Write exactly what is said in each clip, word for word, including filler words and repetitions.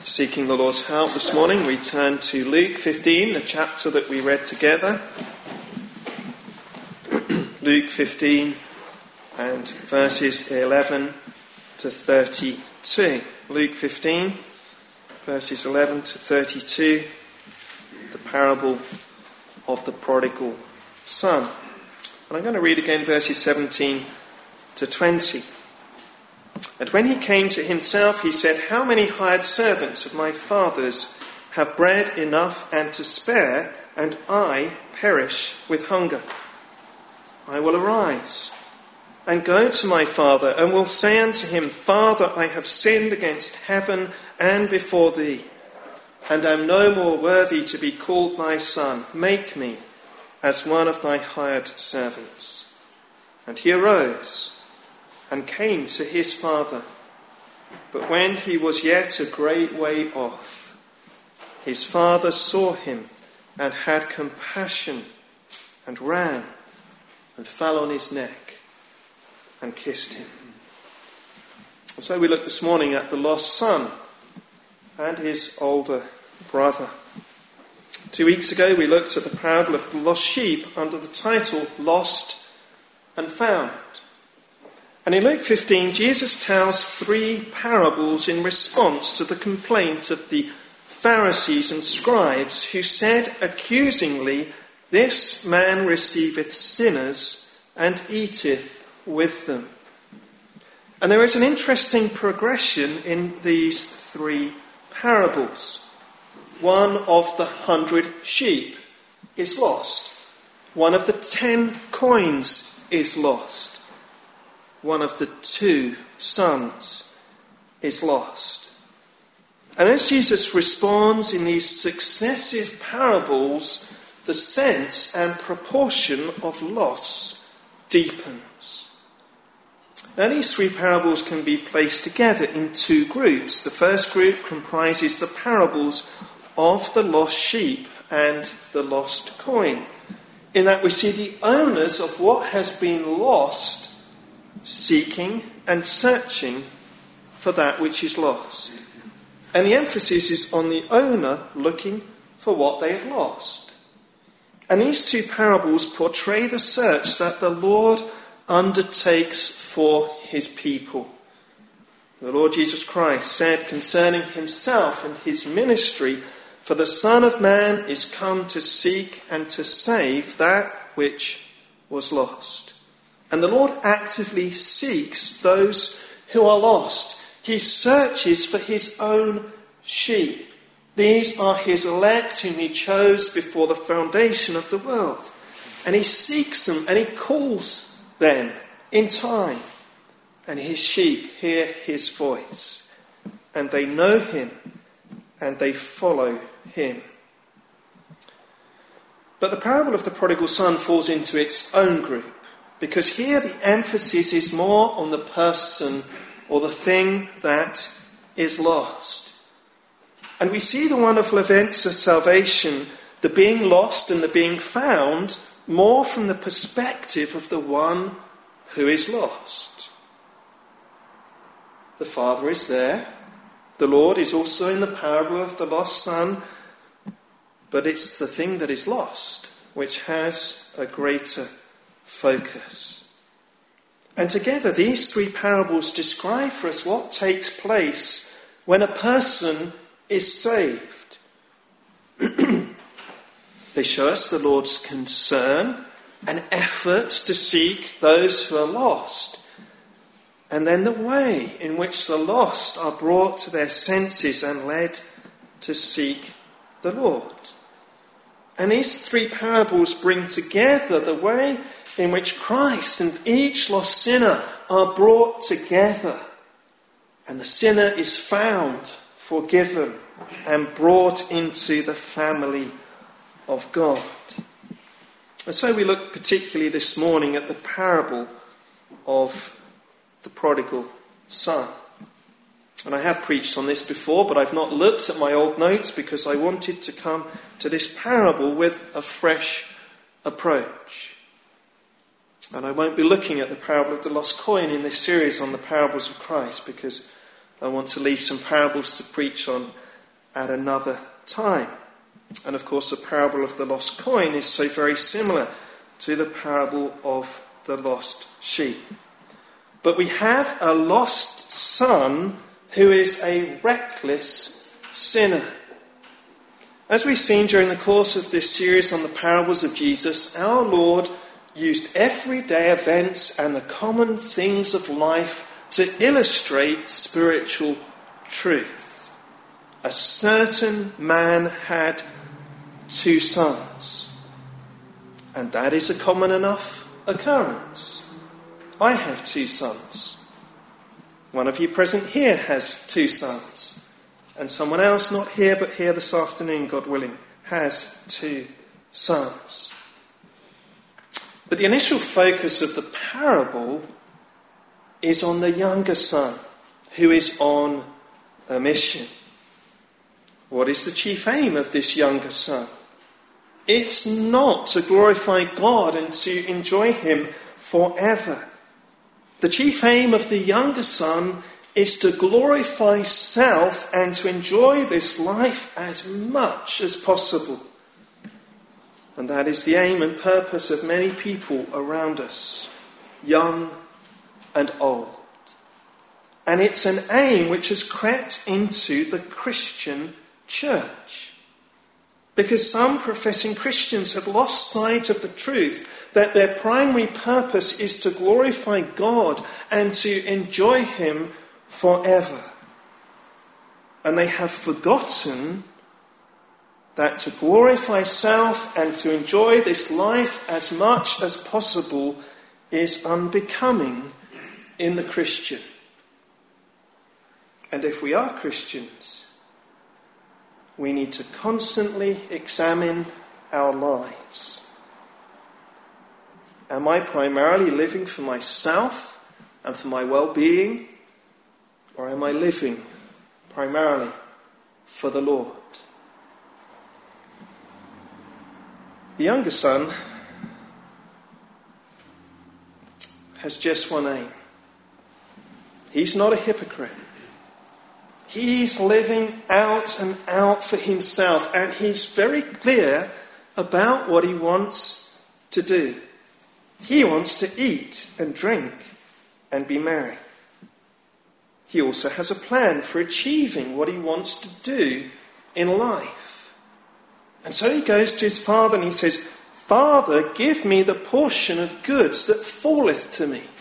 Seeking the Lord's help this morning, we turn to Luke fifteen, the chapter that we read together. Luke fifteen and verses eleven to thirty-two. Luke fifteen, verses eleven to thirty-two, the parable of the prodigal son. And I'm going to read again verses seventeen to twenty. And when he came to himself, he said, "How many hired servants of my father's have bread enough and to spare, and I perish with hunger? I will arise and go to my father, and will say unto him, Father, I have sinned against heaven and before thee, and am no more worthy to be called thy son. Make me as one of thy hired servants." And he arose and came to his father. But when he was yet a great way off, his father saw him and had compassion, and ran and fell on his neck and kissed him. And so we look this morning at the lost son and his older brother. Two weeks ago we looked at the parable of the lost sheep under the title Lost and Found. And in Luke fifteen, Jesus tells three parables in response to the complaint of the Pharisees and scribes, who said accusingly, "This man receiveth sinners and eateth with them." And there is an interesting progression in these three parables. One of the hundred sheep is lost. One of the ten coins is lost. One of the two sons is lost. And as Jesus responds in these successive parables, the sense and proportion of loss deepens. Now, these three parables can be placed together in two groups. The first group comprises the parables of the lost sheep and the lost coin, in that we see the owners of what has been lost seeking and searching for that which is lost. And the emphasis is on the owner looking for what they have lost. And these two parables portray the search that the Lord undertakes for his people. The Lord Jesus Christ said concerning himself and his ministry, "For the Son of Man is come to seek and to save that which was lost." And the Lord actively seeks those who are lost. He searches for his own sheep. These are his elect whom he chose before the foundation of the world. And he seeks them and he calls them in time. And his sheep hear his voice. And they know him and they follow him. But the parable of the prodigal son falls into its own group, because here the emphasis is more on the person or the thing that is lost. And we see the wonderful events of salvation, the being lost and the being found, more from the perspective of the one who is lost. The Father is there. The Lord is also in the parable of the lost son. But it's the thing that is lost which has a greater focus. And together these three parables describe for us what takes place when a person is saved. They show us the Lord's concern and efforts to seek those who are lost, and then the way in which the lost are brought to their senses and led to seek the Lord. And these three parables bring together the way in which Christ and each lost sinner are brought together. And the sinner is found, forgiven, and brought into the family of God. And so we look particularly this morning at the parable of the prodigal son. And I have preached on this before, but I've not looked at my old notes because I wanted to come to this parable with a fresh approach. And I won't be looking at the parable of the lost coin in this series on the parables of Christ, because I want to leave some parables to preach on at another time. And of course, the parable of the lost coin is so very similar to the parable of the lost sheep. But we have a lost son who is a reckless sinner. As we've seen during the course of this series on the parables of Jesus, our Lord used everyday events and the common things of life to illustrate spiritual truth. A certain man had two sons, and that is a common enough occurrence. I have two sons. One of you present here has two sons. And someone else, not here but here this afternoon, God willing, has two sons. But the initial focus of the parable is on the younger son, who is on a mission. What is the chief aim of this younger son? It's not to glorify God and to enjoy him forever. The chief aim of the younger son is to glorify self and to enjoy this life as much as possible. And that is the aim and purpose of many people around us, young and old. And it's an aim which has crept into the Christian church. Because some professing Christians have lost sight of the truth that their primary purpose is to glorify God and to enjoy him forever. And they have forgotten that to glorify self and to enjoy this life as much as possible is unbecoming in the Christian. And if we are Christians, we need to constantly examine our lives. Am I primarily living for myself and for my well-being? Or am I living primarily for the Lord? The younger son has just one aim. He's not a hypocrite. He's living out and out for himself, and he's very clear about what he wants to do. He wants to eat and drink and be merry. He also has a plan for achieving what he wants to do in life. And so he goes to his father and he says, "Father, give me the portion of goods that falleth to me."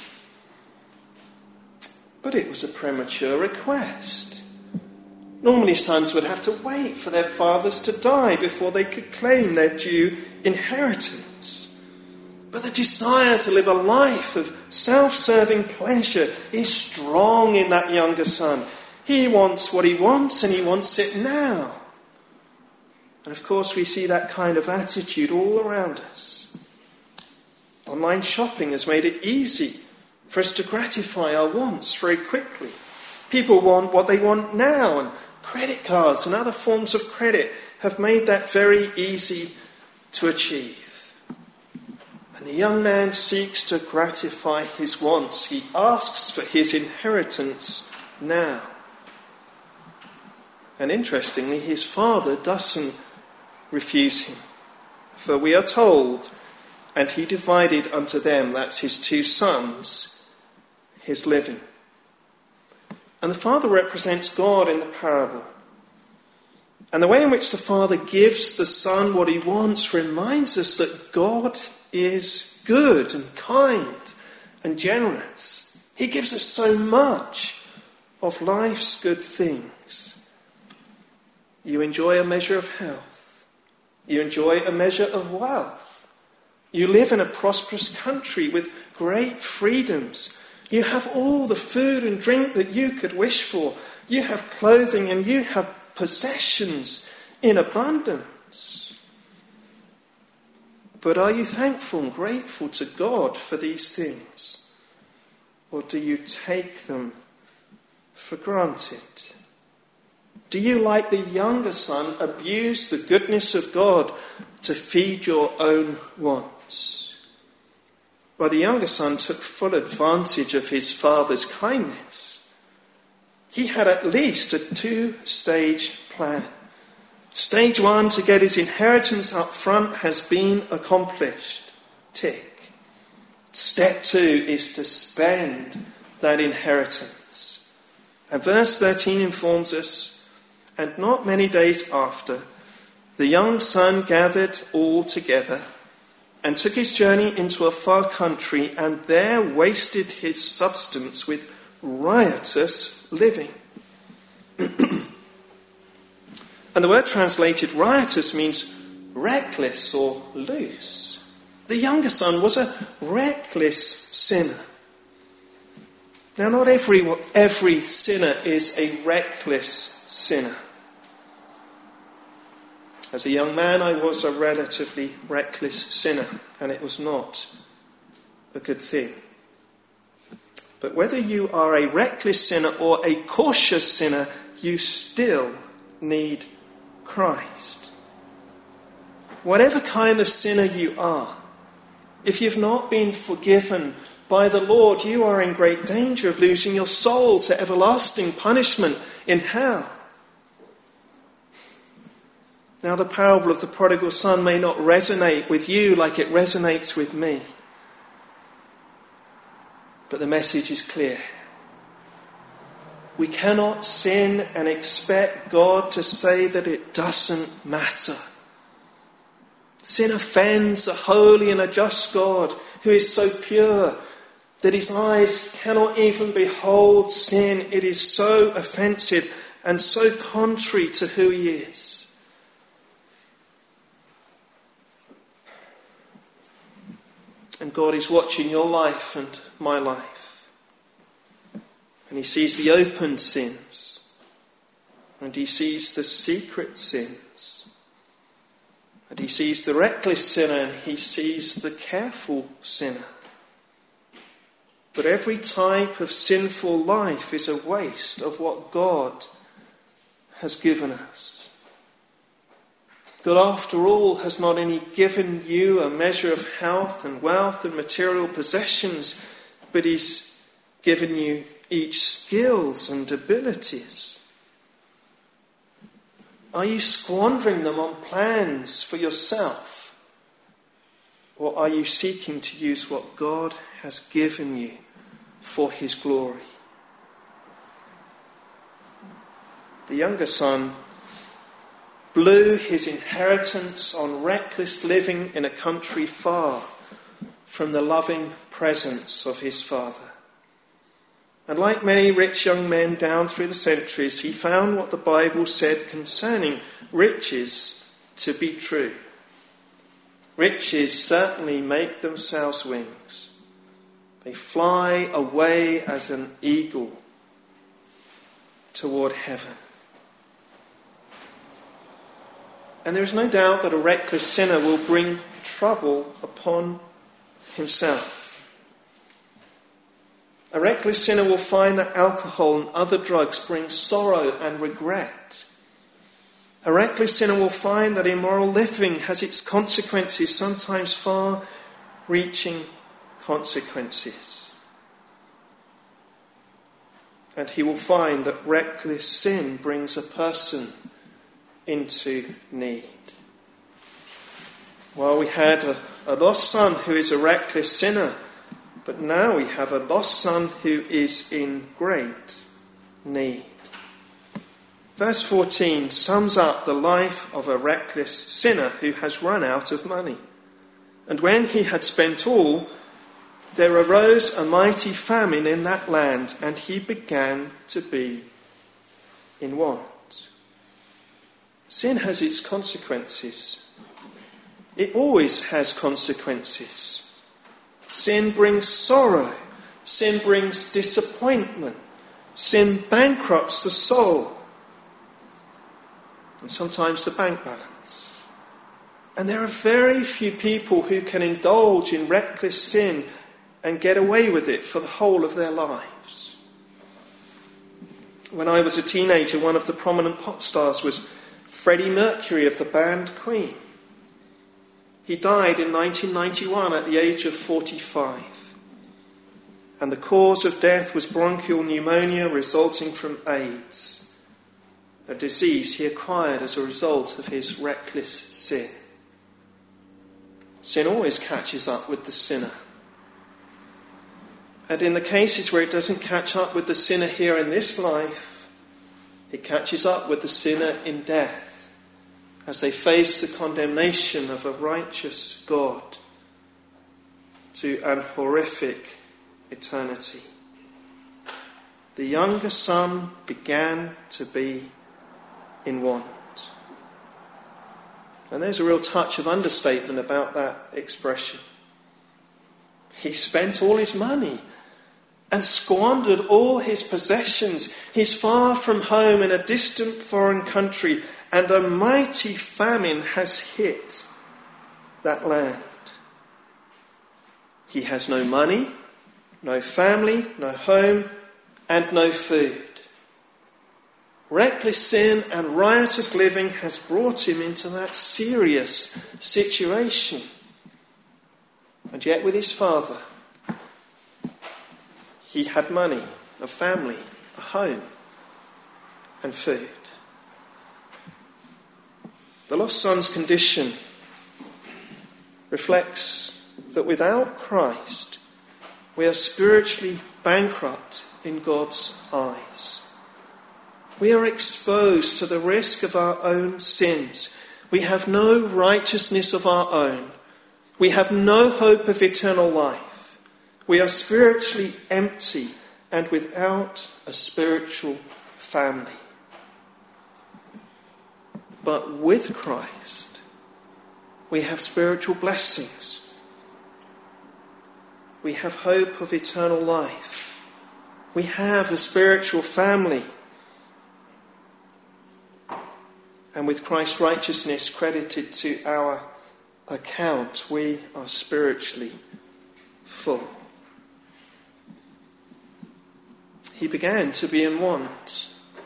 But it was a premature request. Normally sons would have to wait for their fathers to die before they could claim their due inheritance. But the desire to live a life of self-serving pleasure is strong in that younger son. He wants what he wants and he wants it now. And of course we see that kind of attitude all around us. Online shopping has made it easy for us to gratify our wants very quickly. People want what they want now, and credit cards and other forms of credit have made that very easy to achieve. And the young man seeks to gratify his wants. He asks for his inheritance now. And interestingly, his father doesn't refuse him. For we are told, and he divided unto them, that's his two sons, his living. And the father represents God in the parable. And the way in which the father gives the son what he wants reminds us that God is good and kind and generous. He gives us so much of life's good things. You enjoy a measure of health. You enjoy a measure of wealth. You live in a prosperous country with great freedoms. You have all the food and drink that you could wish for. You have clothing and you have possessions in abundance. But are you thankful and grateful to God for these things? Or do you take them for granted? Do you, like the younger son, abuse the goodness of God to feed your own wants? Well, the younger son took full advantage of his father's kindness. He had at least a two-stage plan. Stage one, to get his inheritance up front, has been accomplished. Tick. Step two is to spend that inheritance. And verse thirteen informs us, and not many days after, the young son gathered all together and took his journey into a far country, and there wasted his substance with riotous living. And the word translated riotous means reckless or loose. The younger son was a reckless sinner. Now, not every, every sinner is a reckless sinner. As a young man, I was a relatively reckless sinner, and it was not a good thing. But whether you are a reckless sinner or a cautious sinner, you still need Christ. Whatever kind of sinner you are, if you've not been forgiven by the Lord, you are in great danger of losing your soul to everlasting punishment in hell. Now, the parable of the prodigal son may not resonate with you like it resonates with me. But the message is clear. We cannot sin and expect God to say that it doesn't matter. Sin offends a holy and a just God who is so pure that his eyes cannot even behold sin. It is so offensive and so contrary to who he is. And God is watching your life and my life. And he sees the open sins. And he sees the secret sins. And he sees the reckless sinner, and he sees the careful sinner. But every type of sinful life is a waste of what God has given us. God, after all, has not only given you a measure of health and wealth and material possessions, but he's given you each skills and abilities. Are you squandering them on plans for yourself? Or are you seeking to use what God has given you for his glory? The younger son blew his inheritance on reckless living in a country far from the loving presence of his father. And like many rich young men down through the centuries, he found what the Bible said concerning riches to be true. Riches certainly make themselves wings. They fly away as an eagle toward heaven. And there is no doubt that a reckless sinner will bring trouble upon himself. A reckless sinner will find that alcohol and other drugs bring sorrow and regret. A reckless sinner will find that immoral living has its consequences, sometimes far-reaching consequences. And he will find that reckless sin brings a person into need. Well, we had a, a lost son who is a reckless sinner, but now we have a lost son who is in great need. Verse fourteen sums up the life of a reckless sinner who has run out of money. And when he had spent all, there arose a mighty famine in that land, and he began to be in want. Sin has its consequences. It always has consequences. Sin brings sorrow. Sin brings disappointment. Sin bankrupts the soul. And sometimes the bank balance. And there are very few people who can indulge in reckless sin and get away with it for the whole of their lives. When I was a teenager, one of the prominent pop stars was Freddie Mercury of the band Queen. He died in nineteen ninety-one at the age of forty-five. And the cause of death was bronchial pneumonia resulting from AIDS. a disease he acquired as a result of his reckless sin. Sin always catches up with the sinner. And in the cases where it doesn't catch up with the sinner here in this life, it catches up with the sinner in death as they face the condemnation of a righteous God to an horrific eternity. The younger son began to be in want. And there's a real touch of understatement about that expression. He spent all his money and squandered all his possessions. He's far from home in a distant foreign country, and a mighty famine has hit that land. He has no money, no family, no home, and no food. Reckless sin and riotous living has brought him into that serious situation. And yet with his father, he had money, a family, a home, and food. The lost son's condition reflects that without Christ, we are spiritually bankrupt in God's eyes. We are exposed to the risk of our own sins. We have no righteousness of our own. We have no hope of eternal life. We are spiritually empty and without a spiritual family. But with Christ, we have spiritual blessings. We have hope of eternal life. We have a spiritual family. And with Christ's righteousness credited to our account, we are spiritually full. He began to be in want.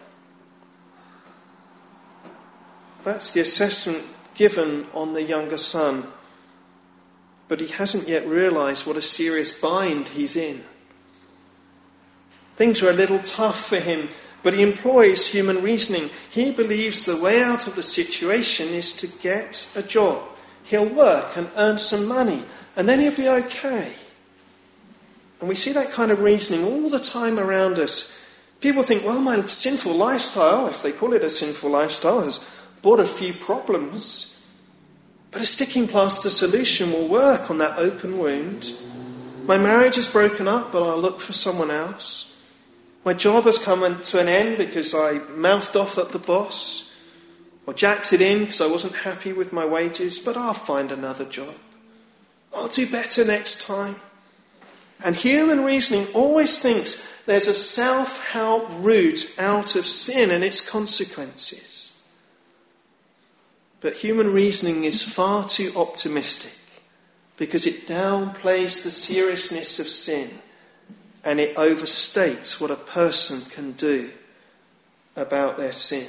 That's the assessment given on the younger son. But he hasn't yet realised what a serious bind he's in. Things are a little tough for him, but he employs human reasoning. He believes the way out of the situation is to get a job. He'll work and earn some money, and then he'll be okay. And we see that kind of reasoning all the time around us. People think, well, my sinful lifestyle, if they call it a sinful lifestyle, has brought a few problems. But a sticking plaster solution will work on that open wound. My marriage is broken up, but I'll look for someone else. My job has come to an end because I mouthed off at the boss. Or jacked it in because I wasn't happy with my wages, but I'll find another job. I'll do better next time. And human reasoning always thinks there's a self-help route out of sin and its consequences. But human reasoning is far too optimistic because it downplays the seriousness of sin. And it overstates what a person can do about their sin.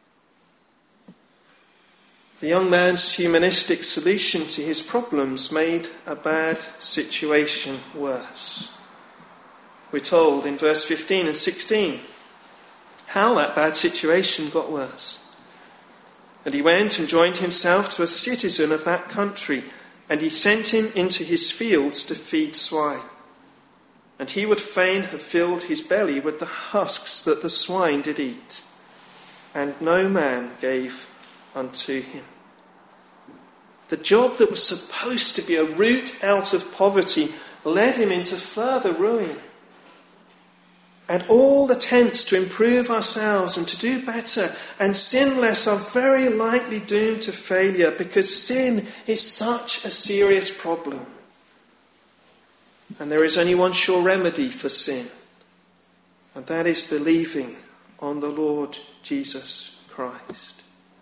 The young man's humanistic solution to his problems made a bad situation worse. We're told in verse fifteen and sixteen how that bad situation got worse. And he went and joined himself to a citizen of that country, and he sent him into his fields to feed swine. And he would fain have filled his belly with the husks that the swine did eat. And no man gave unto him. The job that was supposed to be a route out of poverty led him into further ruin. And all attempts to improve ourselves and to do better and sin less are very likely doomed to failure because sin is such a serious problem. And there is only one sure remedy for sin, and that is believing on the Lord Jesus Christ.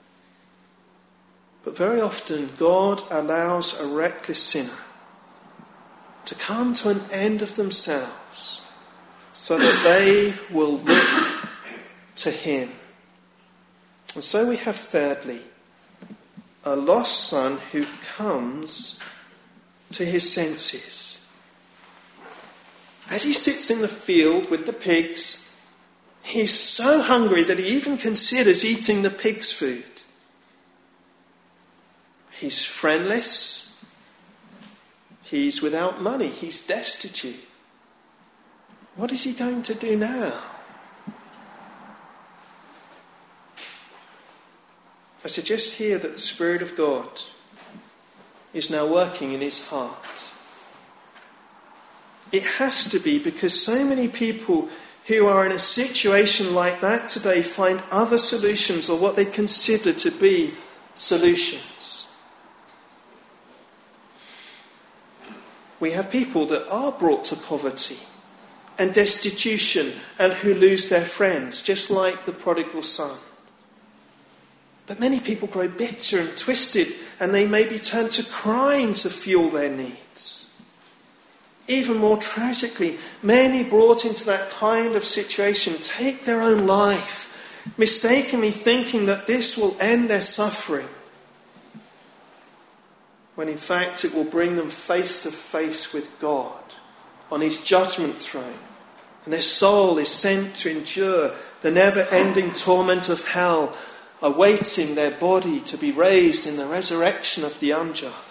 But very often God allows a reckless sinner to come to an end of themselves so that they will look to him. And so we have thirdly, a lost son who comes to his senses. As he sits in the field with the pigs, He's so hungry that he even considers eating the pig's food. He's friendless. He's without money. He's destitute. What is he going to do now? I suggest here that the Spirit of God is now working in his heart. It has to be, because so many people who are in a situation like that today find other solutions, or what they consider to be solutions. We have people that are brought to poverty and destitution and who lose their friends, just like the prodigal son. But many people grow bitter and twisted, and they maybe turn to crime to fuel their needs. Even more tragically, many brought into that kind of situation take their own life, mistakenly thinking that this will end their suffering, when in fact it will bring them face to face with God on his judgment throne, and their soul is sent to endure the never-ending torment of hell, awaiting their body to be raised in the resurrection of the unjust.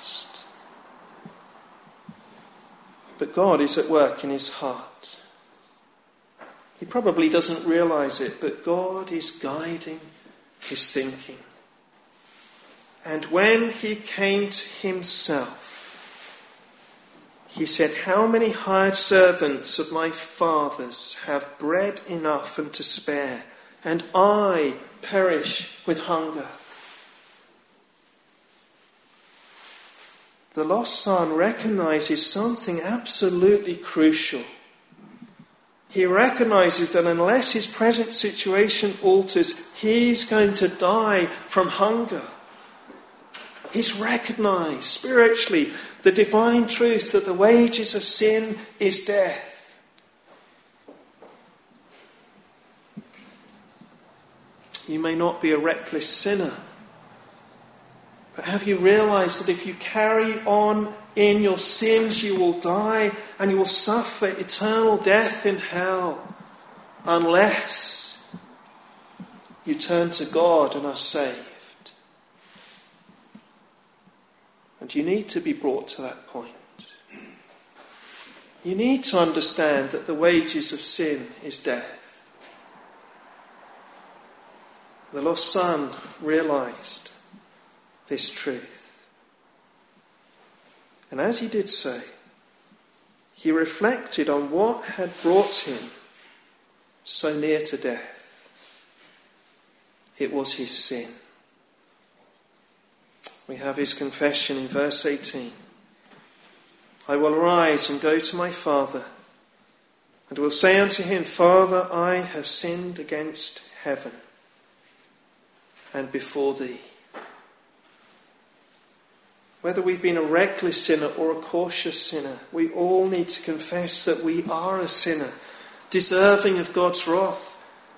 But God is at work in his heart. He probably doesn't realise it, but God is guiding his thinking. And when he came to himself, he said, "How many hired servants of my father's have bread enough and to spare, and I perish with hunger?" The lost son recognises something absolutely crucial. He recognises that unless his present situation alters, he's going to die from hunger. He's recognised spiritually the divine truth that the wages of sin is death. You may not be a reckless sinner, but have you realised that if you carry on in your sins, you will die and you will suffer eternal death in hell unless you turn to God and are saved? And you need to be brought to that point. You need to understand that the wages of sin is death. The lost son realised this truth. And as he did so, he reflected on what had brought him so near to death. It was his sin. We have his confession in verse eighteen. "I will arise and go to my father, and will say unto him, Father, I have sinned against heaven and before thee." Whether we've been a reckless sinner or a cautious sinner, we all need to confess that we are a sinner, deserving of God's wrath.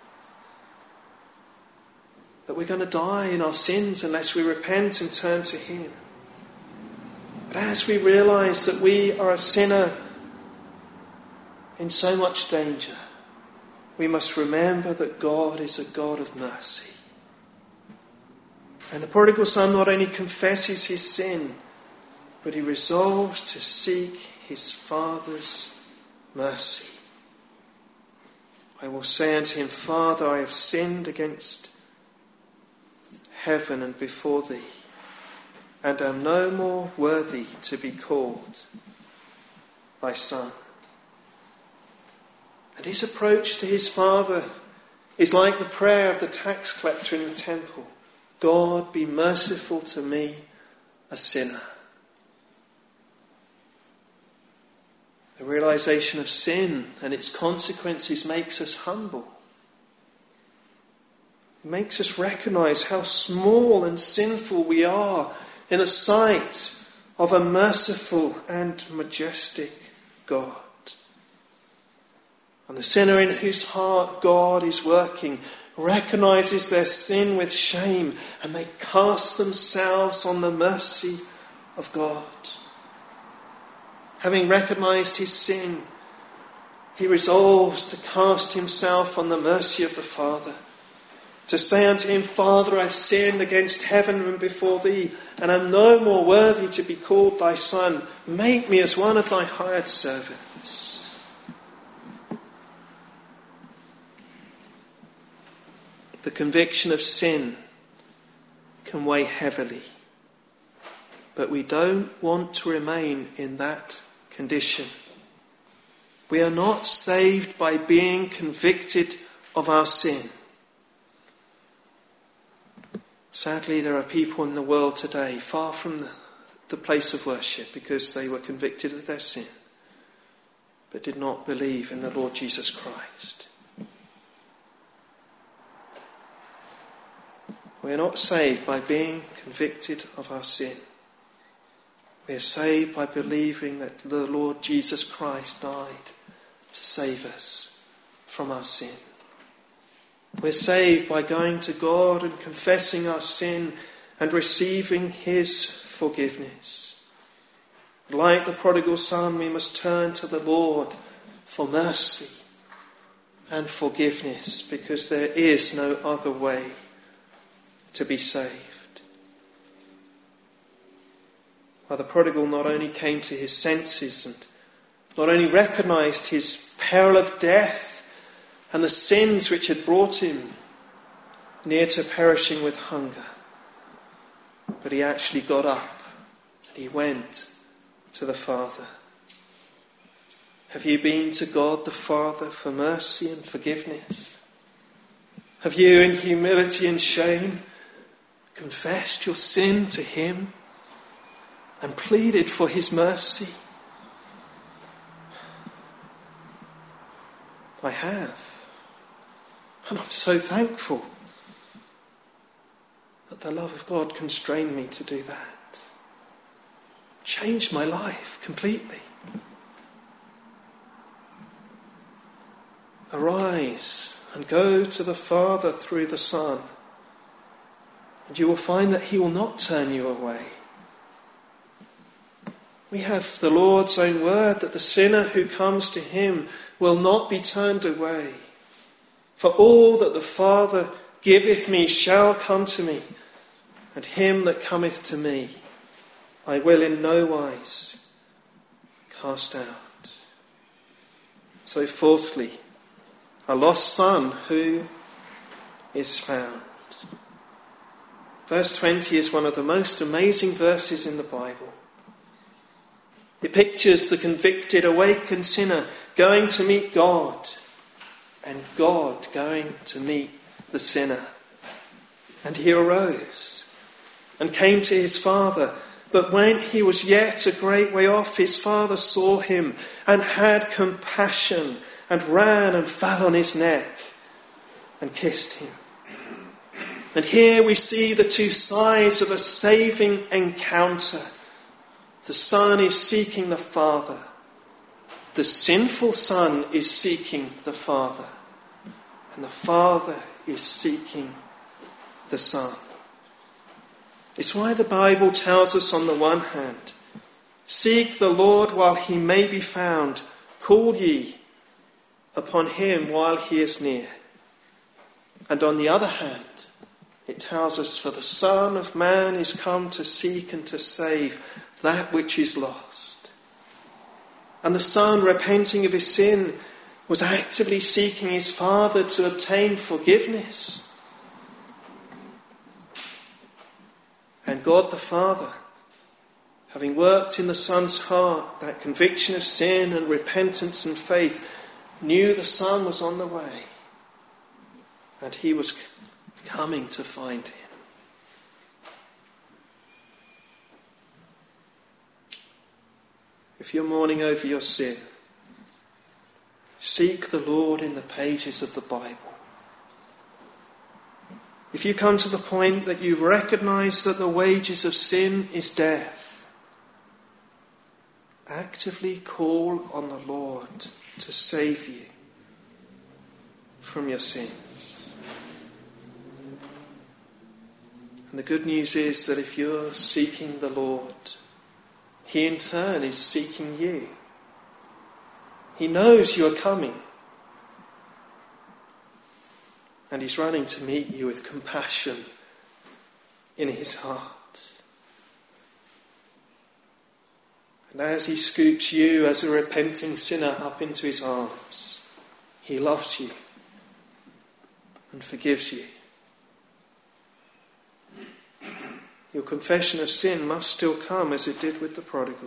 That we're going to die in our sins unless we repent and turn to him. But as we realise that we are a sinner in so much danger, we must remember that God is a God of mercy. And the prodigal son not only confesses his sin, but he resolves to seek his father's mercy. "I will say unto him, Father, I have sinned against heaven and before thee, and am no more worthy to be called thy son." And his approach to his father is like the prayer of the tax collector in the temple. "God, be merciful to me, a sinner." The realization of sin and its consequences makes us humble. It makes us recognize how small and sinful we are in the sight of a merciful and majestic God. And the sinner in whose heart God is working recognizes their sin with shame, and they cast themselves on the mercy of God. Having recognized his sin, he resolves to cast himself on the mercy of the Father, to say unto him, Father, I've sinned against heaven and before thee, and am no more worthy to be called thy son. Make me as one of thy hired servants. The conviction of sin can weigh heavily, but we don't want to remain in that condition. We are not saved by being convicted of our sin. Sadly, there are people in the world today far from the, the place of worship because they were convicted of their sin, but did not believe in the Lord Jesus Christ. We are not saved by being convicted of our sin. We are saved by believing that the Lord Jesus Christ died to save us from our sin. We're saved by going to God and confessing our sin and receiving his forgiveness. Like the prodigal son, we must turn to the Lord for mercy and forgiveness, because there is no other way to be saved. Well, the prodigal not only came to his senses and not only recognised his peril of death and the sins which had brought him near to perishing with hunger, but he actually got up and he went to the Father. Have you been to God the Father for mercy and forgiveness? Have you, in humility and shame, confessed your sin to him and pleaded for his mercy? I have. And I'm so thankful that the love of God constrained me to do that. Changed my life completely. Arise and go to the Father through the Son, and you will find that he will not turn you away. We have the Lord's own word that the sinner who comes to him will not be turned away. For all that the Father giveth me shall come to me, and him that cometh to me I will in no wise cast out. So fourthly, a lost son who is found. Verse twenty is one of the most amazing verses in the Bible. It pictures the convicted, awakened sinner going to meet God, and God going to meet the sinner. And he arose and came to his father. But when he was yet a great way off, his father saw him and had compassion and ran and fell on his neck and kissed him. And here we see the two sides of a saving encounter. The son is seeking the father. The sinful son is seeking the father. And the father is seeking the son. It's why the Bible tells us on the one hand, seek the Lord while he may be found. Call ye upon him while he is near. And on the other hand, it tells us, for the Son of Man is come to seek and to save that which is lost. And the son, repenting of his sin, was actively seeking his father to obtain forgiveness. And God the Father, having worked in the son's heart that conviction of sin and repentance and faith, knew the son was on the way, and he was coming to find him. If you're mourning over your sin, seek the Lord in the pages of the Bible. If you come to the point that you've recognized that the wages of sin is death, actively call on the Lord to save you from your sins. And the good news is that if you're seeking the Lord, he in turn is seeking you. He knows you are coming. And he's running to meet you with compassion in his heart. And as he scoops you as a repenting sinner up into his arms, he loves you and forgives you. Your confession of sin must still come as it did with the prodigal.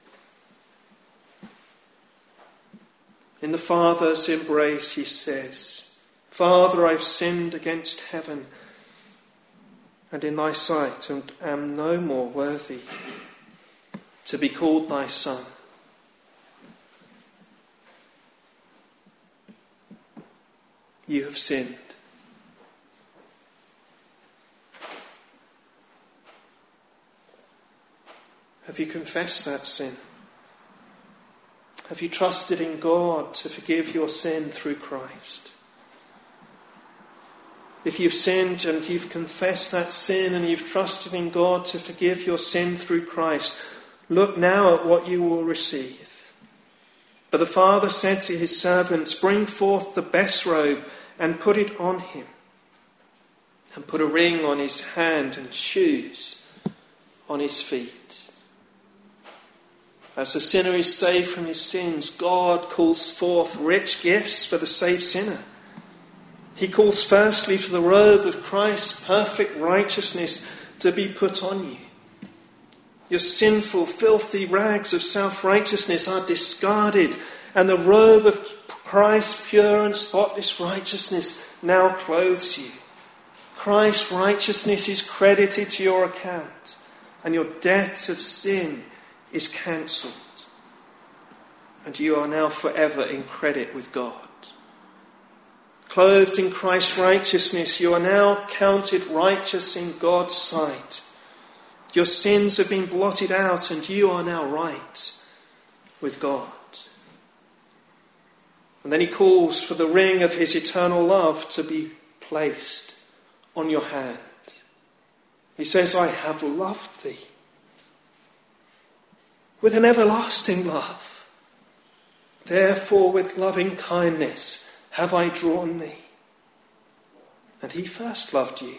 In the Father's embrace, he says, Father, I've sinned against heaven and in thy sight, and am no more worthy to be called thy son. You have sinned. Have you confessed that sin? Have you trusted in God to forgive your sin through Christ? If you've sinned and you've confessed that sin and you've trusted in God to forgive your sin through Christ, look now at what you will receive. But the Father said to his servants, bring forth the best robe and put it on him, and put a ring on his hand and shoes on his feet. As the sinner is saved from his sins, God calls forth rich gifts for the saved sinner. He calls firstly for the robe of Christ's perfect righteousness to be put on you. Your sinful, filthy rags of self-righteousness are discarded, and the robe of Christ's pure and spotless righteousness now clothes you. Christ's righteousness is credited to your account, and your debt of sin is cancelled, and you are now forever in credit with God. Clothed in Christ's righteousness, you are now counted righteous in God's sight. Your sins have been blotted out, and you are now right with God. And then he calls for the ring of his eternal love to be placed on your hand. He says, I have loved thee with an everlasting love. Therefore, with loving kindness have I drawn thee. And he first loved you.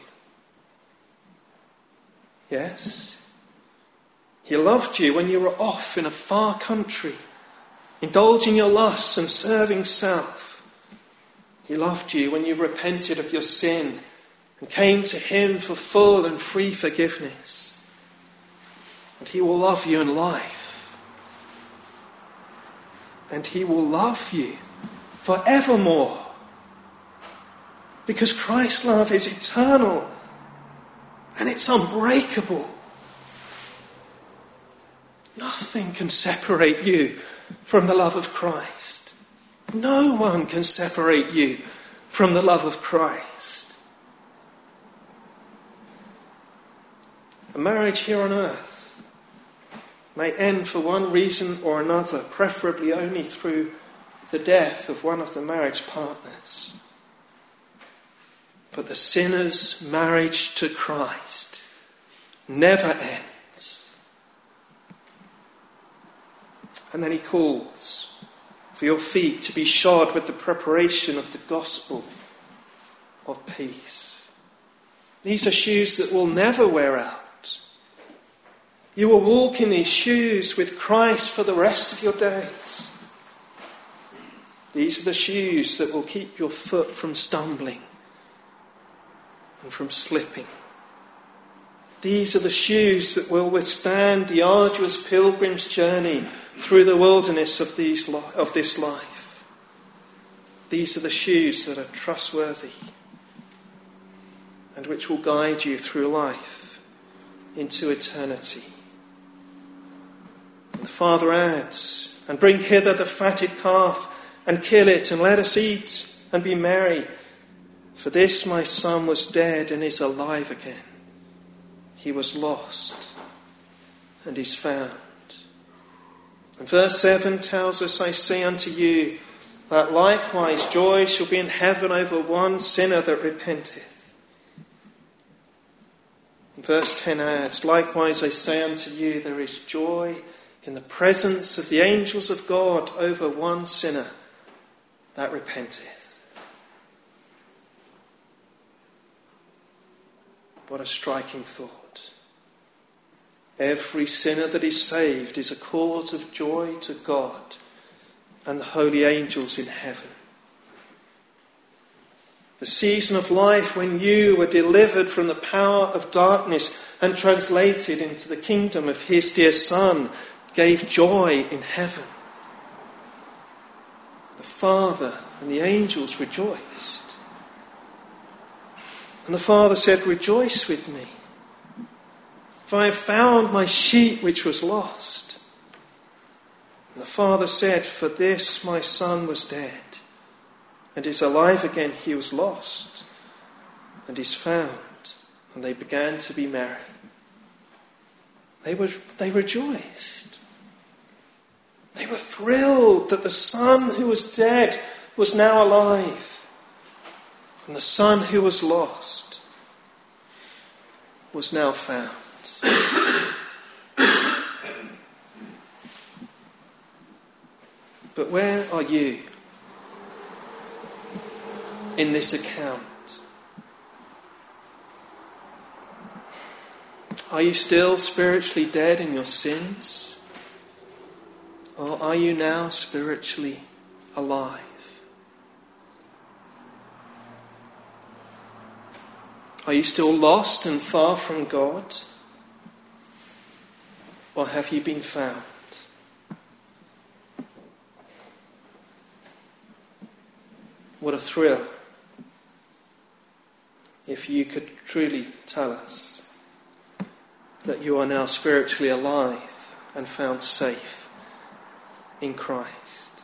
Yes, he loved you when you were off in a far country, indulging your lusts and serving self. He loved you when you repented of your sin and came to him for full and free forgiveness. And he will love you in life. And he will love you forevermore. Because Christ's love is eternal and it's unbreakable. Nothing can separate you from the love of Christ. No one can separate you from the love of Christ. A marriage here on earth may end for one reason or another, preferably only through the death of one of the marriage partners. But the sinner's marriage to Christ never ends. And then he calls for your feet to be shod with the preparation of the gospel of peace. These are shoes that will never wear out. You will walk in these shoes with Christ for the rest of your days. These are the shoes that will keep your foot from stumbling and from slipping. These are the shoes that will withstand the arduous pilgrim's journey through the wilderness of, these li- of this life. These are the shoes that are trustworthy and which will guide you through life into eternity. And the Father adds, and bring hither the fatted calf and kill it, and let us eat and be merry. For this my son was dead and is alive again. He was lost and is found. And verse seven tells us, I say unto you, that likewise joy shall be in heaven over one sinner that repenteth. And verse ten adds, likewise I say unto you, there is joy in the presence of the angels of God over one sinner that repenteth. What a striking thought. Every sinner that is saved is a cause of joy to God and the holy angels in heaven. The season of life when you were delivered from the power of darkness and translated into the kingdom of his dear Son gave joy in heaven. The Father and the angels rejoiced. And the Father said, "Rejoice with me, for I have found my sheep which was lost." And the Father said, "For this my Son was dead, and is alive again. He was lost, and is found." And they began to be merry. They were, they rejoiced. They were thrilled that the Son who was dead was now alive, and the Son who was lost was now found. But where are you in this account? Are you still spiritually dead in your sins? Or are you now spiritually alive? Are you still lost and far from God? Or have you been found? What a thrill if you could truly tell us that you are now spiritually alive and found safe in Christ.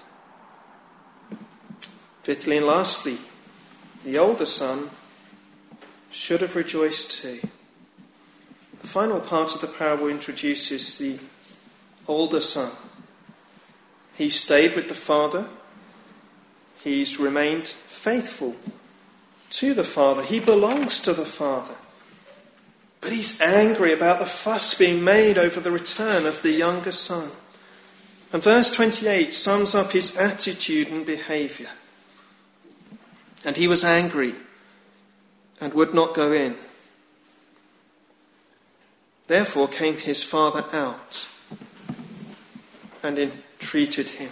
Fifthly and lastly, the older son should have rejoiced too. The final part of the parable introduces the older son. He stayed with the father. He's remained faithful to the father. He belongs to the father. But he's angry about the fuss being made over the return of the younger son. And verse twenty-eight sums up his attitude and behaviour. And he was angry and would not go in. Therefore came his father out and entreated him.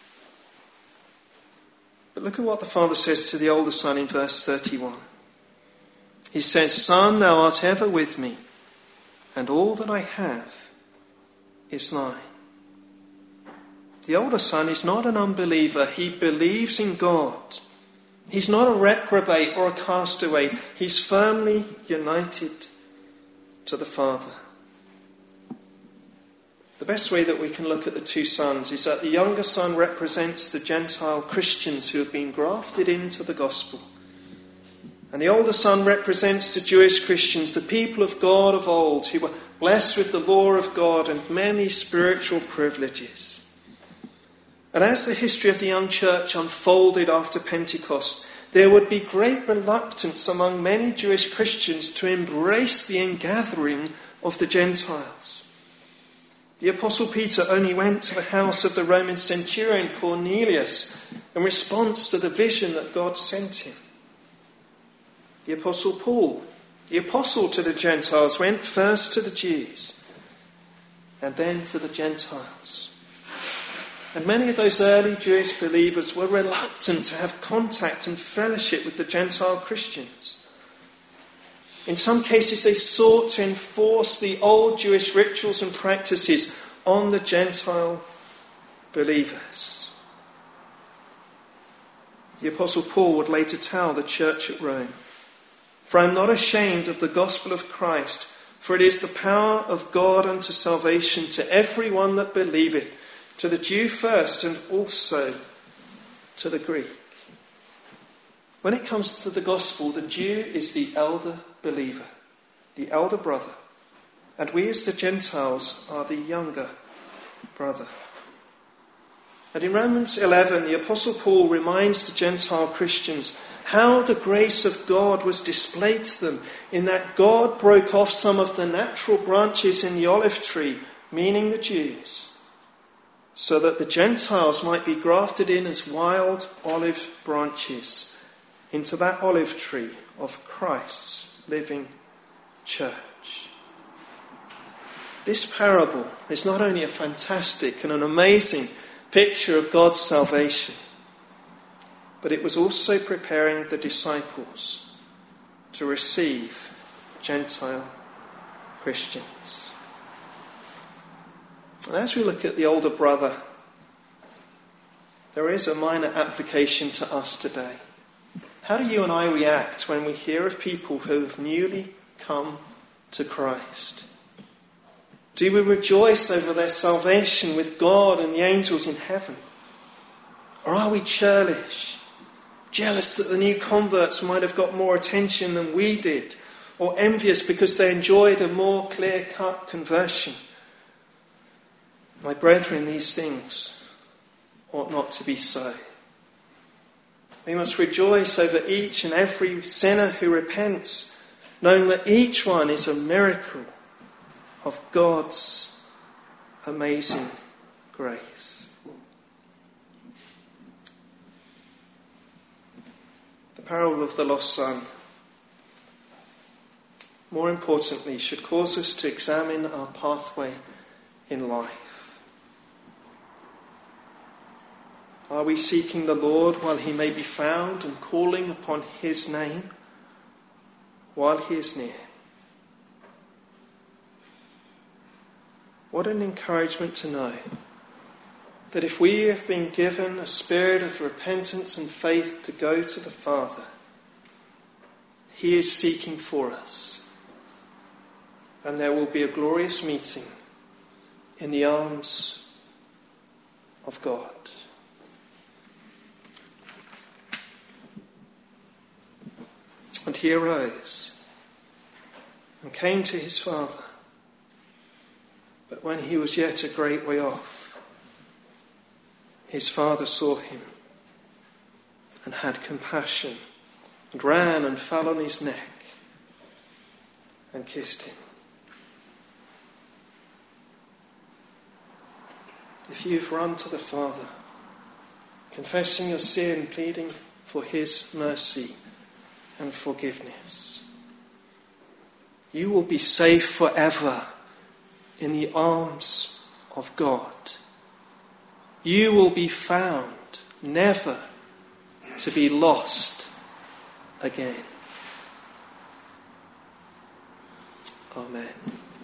But look at what the father says to the older son in verse thirty-one. He says, "Son, thou art ever with me, and all that I have is thine." The older son is not an unbeliever. He believes in God. He's not a reprobate or a castaway. He's firmly united to the Father. The best way that we can look at the two sons is that the younger son represents the Gentile Christians who have been grafted into the gospel. And the older son represents the Jewish Christians, the people of God of old, who were blessed with the law of God and many spiritual privileges. And as the history of the young church unfolded after Pentecost, there would be great reluctance among many Jewish Christians to embrace the ingathering of the Gentiles. The Apostle Peter only went to the house of the Roman centurion Cornelius in response to the vision that God sent him. The Apostle Paul, the apostle to the Gentiles, went first to the Jews and then to the Gentiles. And many of those early Jewish believers were reluctant to have contact and fellowship with the Gentile Christians. In some cases, they sought to enforce the old Jewish rituals and practices on the Gentile believers. The Apostle Paul would later tell the church at Rome, "For I am not ashamed of the gospel of Christ, for it is the power of God unto salvation to every one that believeth, to the Jew first and also to the Greek." When it comes to the gospel, the Jew is the elder believer, the elder brother, and we as the Gentiles are the younger brother. And in Romans eleven, the Apostle Paul reminds the Gentile Christians how the grace of God was displayed to them in that God broke off some of the natural branches in the olive tree, meaning the Jews, so that the Gentiles might be grafted in as wild olive branches into that olive tree of Christ's living church. This parable is not only a fantastic and an amazing picture of God's salvation, but it was also preparing the disciples to receive Gentile Christians. And as we look at the older brother, there is a minor application to us today. How do you and I react when we hear of people who have newly come to Christ? Do we rejoice over their salvation with God and the angels in heaven? Or are we churlish, jealous that the new converts might have got more attention than we did, or envious because they enjoyed a more clear-cut conversion? My brethren, these things ought not to be so. We must rejoice over each and every sinner who repents, knowing that each one is a miracle of God's amazing grace. The parable of the lost son, more importantly, should cause us to examine our pathway in life. Are we seeking the Lord while he may be found and calling upon his name while he is near? What an encouragement to know that if we have been given a spirit of repentance and faith to go to the Father, he is seeking for us. And there will be a glorious meeting in the arms of God. And he arose and came to his father. But when he was yet a great way off, his father saw him and had compassion and ran and fell on his neck and kissed him. If you've run to the Father, confessing your sin, pleading for his mercy and forgiveness, you will be safe forever in the arms of God. You will be found, never to be lost again. Amen.